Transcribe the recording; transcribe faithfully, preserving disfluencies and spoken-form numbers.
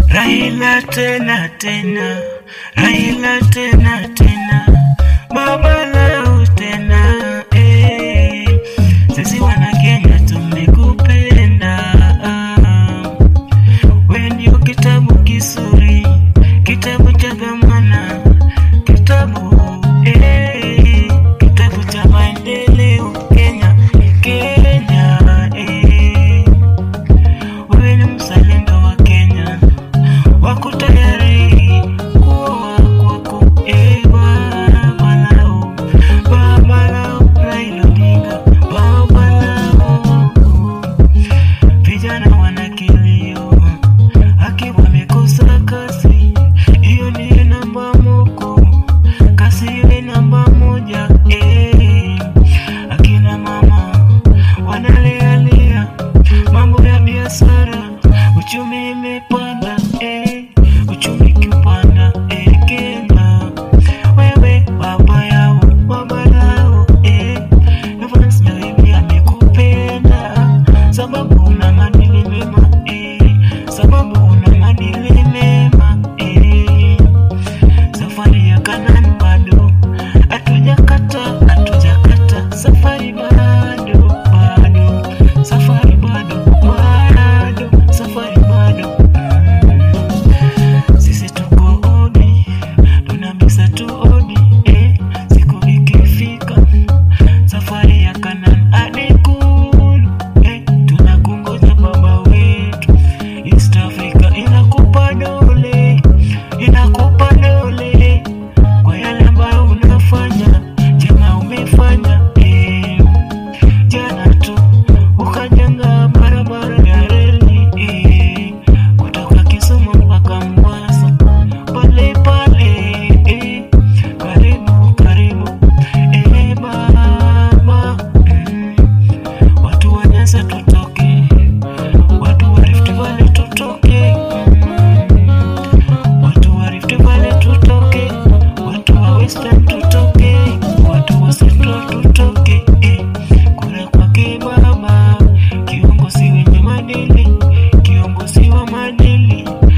Raila tena tena, Raila tena tena, baba lao tena, eh. Sisi wana Kenya tumekupenda. Wewe ndio kitabu kizuri, kitabu cha dhamana, kitabu eh, kitabu cha maendeleo Kenya, Kenya eh. Wewe ni mzalendo wa Kenya, wako tayari kuwa kwako eh, baba lao, baba lao Raila Odinga, baba lao. Vijana wana kilio, haki wamekosa kazi, hiyo ni namba moko, kazi ile namba moja eh. Akina mama wanalealia, mambo ya biashara, uchumi imepanda eh, uchumi kupanda eh, Kenya. Wewe baba yao, baba lao eh, Evans Joibi amekupenda, sababu una maadili mema eh, sababu una maadili mema eh. Safari ya Kanani bado hatujakata, hatujakata, safari bado, bado, safari bado, bado, safari bado. Sisi tuko odi, tunamisa tu odi eh, siku ikifika safari ya Kanani hadi Ikulu eh, tunakungoja baba wetu. East Africa inakupa dole, inakupa dole kwa yale ambayo unafanya, jema umefanya eh. Jana tu ukajenga barabara ya reli eh, kutoka Kisumu mpaka Mombasa, pale pale eh, karibu karibu eh, baba mm. Watu wa Nyanza tutoke, watu wa Rift Valley tutoke mm. Watu wa Rift Valley tutoke, watu wa Western tutoke, watu wa Central tutoke eh.